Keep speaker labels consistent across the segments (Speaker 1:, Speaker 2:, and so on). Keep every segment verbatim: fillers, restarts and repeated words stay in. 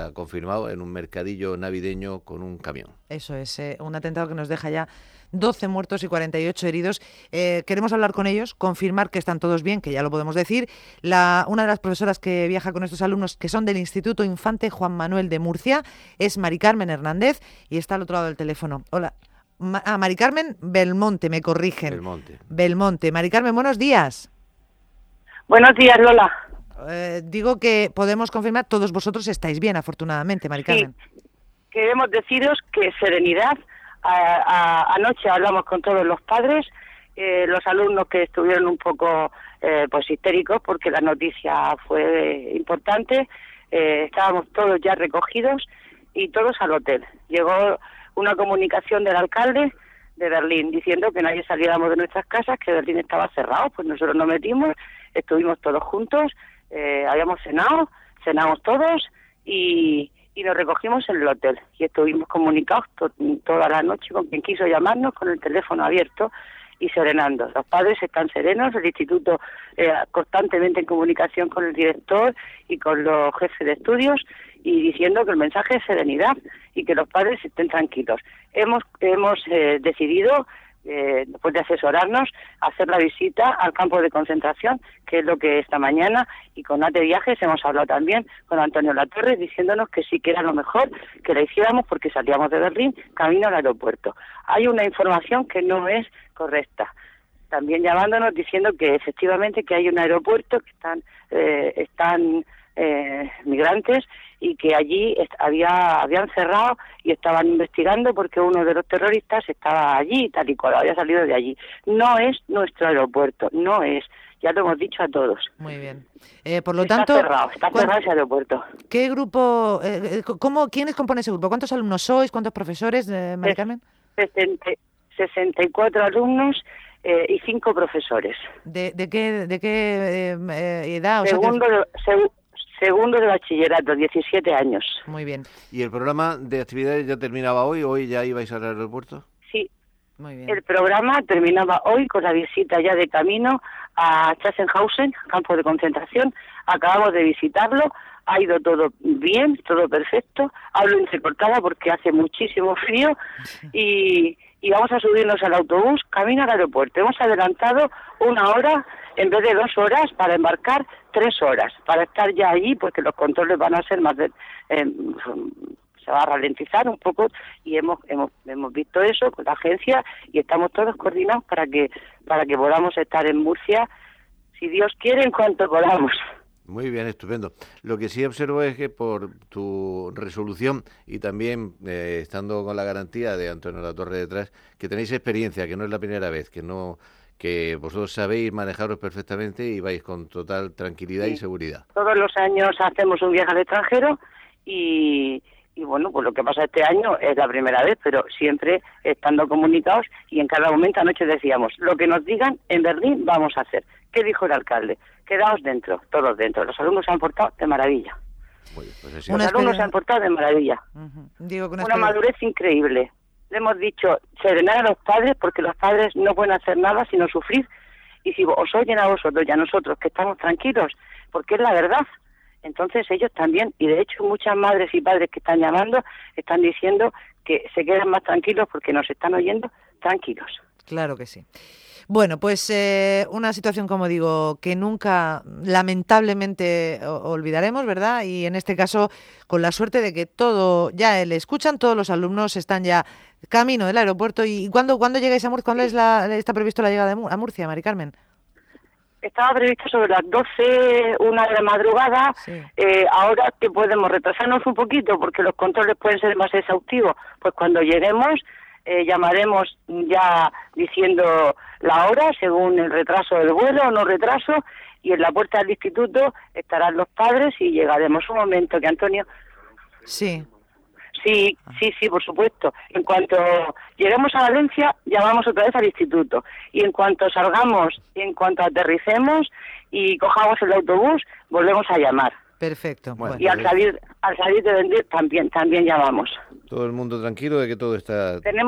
Speaker 1: ya confirmado, en un mercadillo navideño con un camión.
Speaker 2: Eso es, eh, un atentado que nos deja ya doce muertos y cuarenta y ocho heridos. Eh, queremos hablar con ellos, confirmar que están todos bien, que ya lo podemos decir. La, una de las profesoras que viaja con estos alumnos, que son del Instituto Infante Juan Manuel de Murcia, es Mari Carmen Hernández y está al otro lado del teléfono. Hola. Ma- ah, Mari Carmen Belmonte, me corrigen.
Speaker 1: Belmonte.
Speaker 2: Belmonte. Mari Carmen, buenos días.
Speaker 3: Buenos días, Lola.
Speaker 2: Eh, digo que podemos confirmar, todos vosotros estáis bien, afortunadamente, Mari Carmen.
Speaker 3: Sí, queremos deciros que serenidad. A, a, anoche hablamos con todos los padres, eh, los alumnos que estuvieron un poco eh, pues histéricos porque la noticia fue importante. Eh, estábamos todos ya recogidos y todos al hotel. Llegó una comunicación del alcalde de Berlín diciendo que nadie saliéramos de nuestras casas, que Berlín estaba cerrado. Pues nosotros nos metimos, estuvimos todos juntos, eh, habíamos cenado, cenamos todos y, y nos recogimos en el hotel. Y estuvimos comunicados to- toda la noche con quien quiso llamarnos, con el teléfono abierto y serenando. Los padres están serenos, el instituto eh, constantemente en comunicación con el director y con los jefes de estudios y diciendo que el mensaje es serenidad y que los padres estén tranquilos. Hemos hemos eh, decidido, eh, después de asesorarnos, hacer la visita al campo de concentración, que es lo que esta mañana, y con Ate Viajes hemos hablado también con Antonio Latorre, diciéndonos que sí que era lo mejor que la hiciéramos porque salíamos de Berlín camino al aeropuerto. Hay una información que no es correcta. También llamándonos diciendo que efectivamente que hay un aeropuerto, que están eh, están eh, migrantes y que allí est- había habían cerrado y estaban investigando porque uno de los terroristas estaba allí, tal y cual, había salido de allí. No es nuestro aeropuerto, no es. Ya lo hemos dicho a todos.
Speaker 2: Muy bien. Eh, por lo
Speaker 3: Está
Speaker 2: tanto,
Speaker 3: cerrado, está
Speaker 2: ¿cuán-
Speaker 3: cerrado ese aeropuerto.
Speaker 2: ¿qué grupo, eh, eh, cómo, quiénes componen ese grupo? ¿Cuántos alumnos sois? ¿Cuántos profesores, eh, Mari
Speaker 3: Es-
Speaker 2: Carmen?
Speaker 3: sesenta sesenta y cuatro alumnos eh, y cinco profesores.
Speaker 2: ¿De, de qué, de qué eh, eh, edad? O sea, que-
Speaker 3: Segundo de, seg- segundo de bachillerato, diecisiete años.
Speaker 2: Muy bien,
Speaker 1: ¿Y el programa de actividades ya terminaba hoy? ¿Hoy ya ibais al aeropuerto?
Speaker 3: Sí,
Speaker 2: muy bien.
Speaker 3: el programa terminaba hoy con la visita ya de camino a Sachsenhausen, campo de concentración. Acabamos de visitarlo, ha ido todo bien, todo perfecto. Hablo entrecortada porque hace muchísimo frío y, y vamos a subirnos al autobús camino al aeropuerto. Hemos adelantado una hora en vez de dos horas para embarcar, tres horas para estar ya allí porque los controles van a ser más de... eh, se va a ralentizar un poco y hemos hemos hemos visto eso con la agencia y estamos todos coordinados para que para que podamos estar en Murcia, si Dios quiere, en cuanto podamos.
Speaker 1: Muy bien, estupendo. Lo que sí observo es que por tu resolución y también eh, estando con la garantía de Antonio Latorre detrás, que tenéis experiencia, que no es la primera vez, que no que vosotros sabéis manejaros perfectamente y vais con total tranquilidad
Speaker 3: Sí.
Speaker 1: y seguridad.
Speaker 3: Todos los años hacemos un viaje al extranjero y y bueno, pues lo que pasa este año es la primera vez, pero siempre estando comunicados y en cada momento. Anoche decíamos, lo que nos digan en Berlín vamos a hacer. ¿Qué dijo el alcalde? Quedaos dentro, todos dentro. Los alumnos se han portado de maravilla.
Speaker 1: Muy bien, pues así
Speaker 2: Una
Speaker 3: Los alumnos
Speaker 2: experien-
Speaker 3: se han portado de maravilla.
Speaker 2: Ujú. Digo que una,
Speaker 3: Una
Speaker 2: experien-
Speaker 3: madurez increíble. Le hemos dicho serenar a los padres porque los padres no pueden hacer nada sino sufrir. Y si os oyen a vosotros y a nosotros que estamos tranquilos, porque es la verdad. Entonces ellos también, y de hecho muchas madres y padres que están llamando están diciendo que se quedan más tranquilos porque nos están oyendo tranquilos.
Speaker 2: Claro que sí. Bueno, pues eh, una situación, como digo, que nunca lamentablemente o- olvidaremos, ¿verdad? Y en este caso, con la suerte de que todo ya le escuchan, todos los alumnos están ya camino del aeropuerto. ¿Y cuándo, cuándo llegáis a Murcia? ¿Cuándo es la, está previsto la llegada de Mu- a Murcia, Mari Carmen?
Speaker 3: Estaba previsto sobre las doce, una de la madrugada.
Speaker 2: Sí.
Speaker 3: Eh, ahora que podemos retrasarnos un poquito porque los controles pueden ser más exhaustivos, pues cuando lleguemos eh, llamaremos ya diciendo la hora según el retraso del vuelo o no retraso, y en la puerta del instituto estarán los padres y llegaremos. Un momento que Antonio...
Speaker 2: Sí.
Speaker 3: Sí, sí, sí, por supuesto. En cuanto lleguemos a Valencia, llamamos otra vez al instituto. Y en cuanto salgamos, en cuanto aterricemos y cojamos el autobús, volvemos a llamar.
Speaker 2: Perfecto.
Speaker 1: Bueno,
Speaker 2: Bueno.
Speaker 3: Y al salir, al salir de Vendir también, también llamamos.
Speaker 1: Todo el mundo tranquilo de que todo está...
Speaker 3: Tenemos,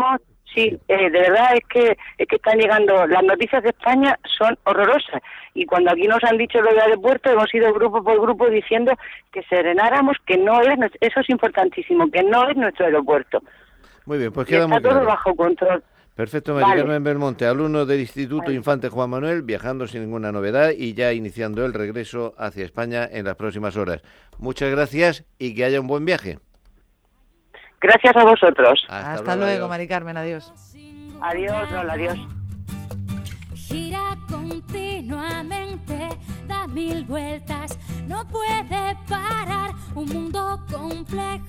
Speaker 3: Sí, eh, de verdad es que es que están llegando, las noticias de España son horrorosas, y cuando aquí nos han dicho lo del aeropuerto, hemos ido grupo por grupo diciendo que serenáramos, que no es, eso es importantísimo, que no es nuestro aeropuerto.
Speaker 1: Muy bien, pues
Speaker 3: Y
Speaker 1: queda
Speaker 3: está
Speaker 1: muy
Speaker 3: todo
Speaker 1: claro.
Speaker 3: bajo control.
Speaker 1: Perfecto, María
Speaker 3: Vale.
Speaker 1: Carmen Belmonte, alumno del Instituto
Speaker 3: Vale.
Speaker 1: Infante Juan Manuel, viajando sin ninguna novedad y ya iniciando el regreso hacia España en las próximas horas. Muchas gracias y que haya un buen viaje.
Speaker 3: Gracias a vosotros.
Speaker 1: Hasta,
Speaker 2: Hasta luego,
Speaker 1: adiós.
Speaker 2: Mari Carmen, adiós.
Speaker 3: Adiós, Lola, adiós.
Speaker 4: Gira continuamente, da mil vueltas, no puede parar, un mundo complejo.